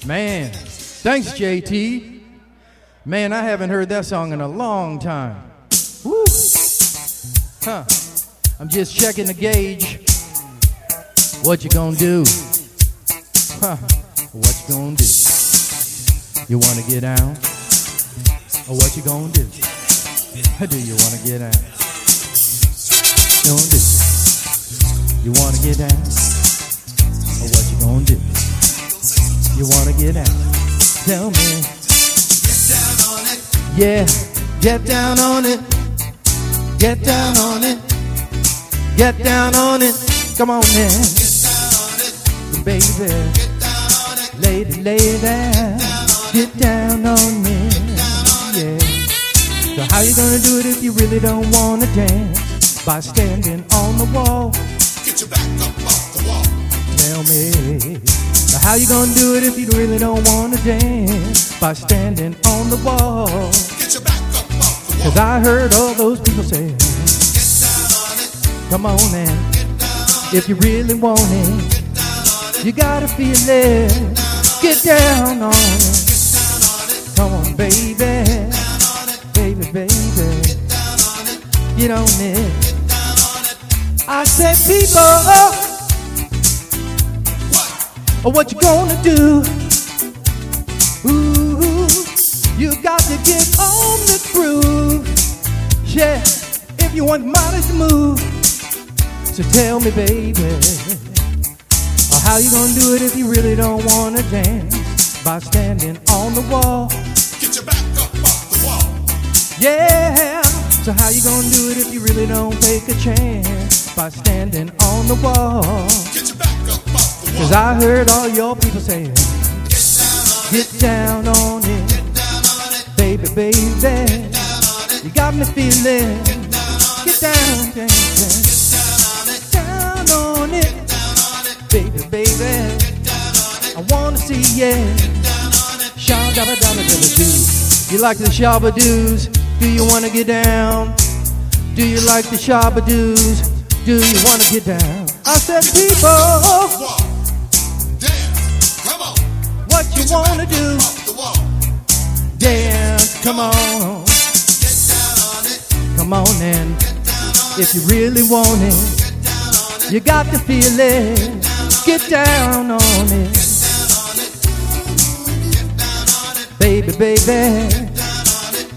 Man, thanks, JT. Man, I haven't heard that song in a long time. Woo. Huh. I'm just checking the gauge. What you gonna do? Huh. What you gonna do? You wanna get down? Or what you gonna do? Do you wanna get down? Gonna do? You wanna get down? Or what you gonna do? You wanna get down? Tell me. Get down on it. Yeah, get down on it. Get down on it. Get down on it. Come on, man. Get down on it. Baby. Get down on it. Lady, get down on me. Yeah. So how you gonna do it if you really don't wanna dance? By standing on the wall. Get your back up off the wall. Tell me. So how you gonna do it if you really don't wanna dance? By standing on the wall. Get your back up off the wall. 'Cause I heard all those people say, get down on it. come on man. Get down on it. If you really want it, Get down on it. you gotta feel it. Get down on it. Get down on it. Come on, baby. Get down on it. Baby, baby. Get down on it. Get on it. Get down on it. I said, people, what you gonna do? Ooh, you got to get on the groove. Yeah, if you want money to move. So tell me, baby, how you gonna do it if you really don't wanna dance? By standing on the wall. Get your back up off the wall. Yeah, so how you gonna do it if you really don't take a chance? By standing on the wall. Get your back up off the wall. 'Cause I heard all your people saying, get down on it. get down on it. Get down on it. Baby, baby, Get down on it. you got me feeling. Get down on Get it. down, down, down, Get down on it. down on it. Get down on it. Baby, baby, Get down on it. I wanna see ya. Get down on it. Shabba-dabba-dabba-dabba-doo. You like the shabba-doos? Do you wanna get down? Do you like the shabba-doos? Do you wanna get down? I said, people, Wall. Dance. Come on. what you Get your wanna back do? up off the wall. Dance, come on, Get down on it. come on and Get down on it. if you really want it, Get down on it. you got to feel it. Get down on it, Down on it. Get down on it. baby, baby. Down on it.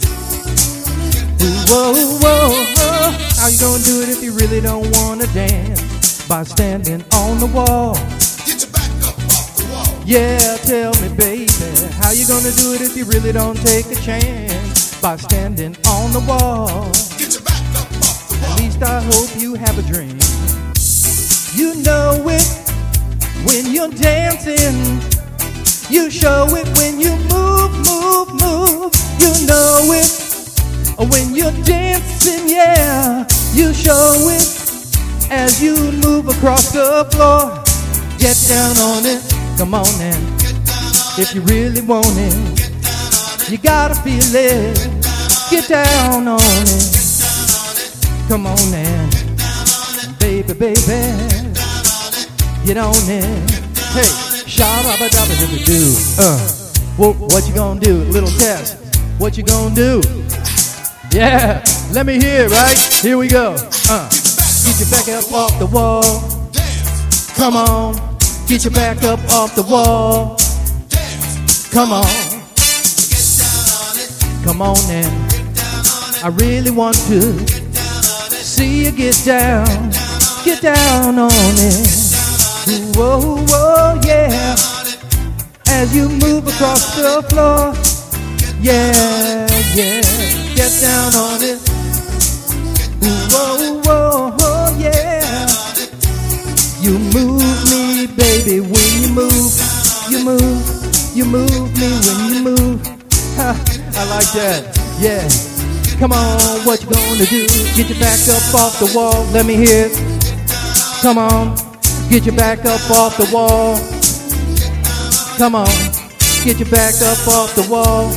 Ooh, whoa, whoa, whoa. How you gonna do it if you really don't wanna dance? By standing on the wall. Get your back up off the wall. Yeah, tell me, baby, how you gonna do it if you really don't take a chance? By standing on the wall. Get your back up off the wall. At least I hope you have a dream. You know it when you're dancing. You show it when you move, move, move. You know it when you're dancing, yeah. You show it as you move across the floor. Get down on it, come on and Get down on if you really want it, Get down on it. you gotta feel it. Get down on it, Down on it. come on and Down on it. baby, baby, Down on it. get on it. Hey, shabba-dabba-dabba-doo. What you gonna do? Little test. What you gonna do? Yeah, let me hear it, right? Here we go. Get your back up off the wall. Dance. Come on. Get your back up off the wall. Dance. Come on. Get down on it. Come on and Get down on it. I really want to Get down on it. see you get down. Get down on it. Whoa, whoa, yeah. As you move across the floor. Yeah, yeah. Get down on it. Whoa, whoa, whoa, yeah. You move me, baby, when you move. You move, you move me when you move. Ha, I like that, yeah. Come on, what you gonna do? Get your back up off the wall, let me hear it. Come on, get your back up off the wall. Come on, get your back up off the wall.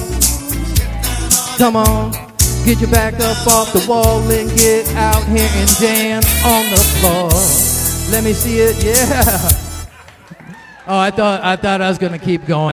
Come on, get your back up off the wall and get out here and dance on the floor. Let me see it, yeah. Oh, I thought I was gonna keep going.